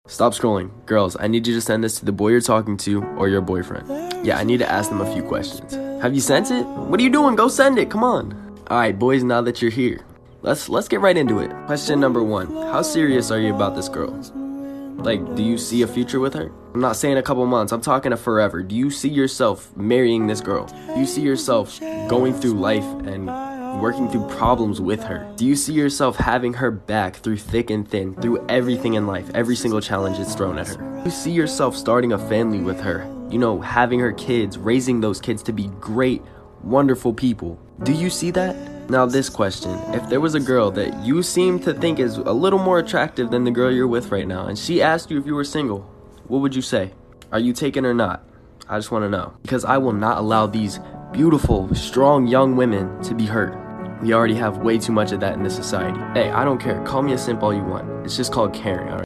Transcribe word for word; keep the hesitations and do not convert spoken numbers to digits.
Stop scrolling. Girls, I need you to send this to the boy you're talking to or your boyfriend. Yeah, I need to ask them a few questions. Have you sent it? What are you doing? Go send it. Come on. Alright, boys, now that you're here, let's let's get right into it. Question number one. How serious are you about this girl? Like, do you see a future with her? I'm not saying a couple months. I'm talking a forever. Do you see yourself marrying this girl? Do you see yourself going through life and working through problems with her? Do you see yourself having her back through thick and thin, through everything in life, every single challenge that's thrown at her? Do you see yourself starting a family with her? You know, having her kids, raising those kids to be great, wonderful people. Do you see that? Now this question, if there was a girl that you seem to think is a little more attractive than the girl you're with right now, and she asked you if you were single, what would you say? Are you taken or not? I just want to know. Because I will not allow these beautiful, strong young women to be hurt. We already have way too much of that in this society. Hey, I don't care. Call me a simp all you want. It's just called caring, alright?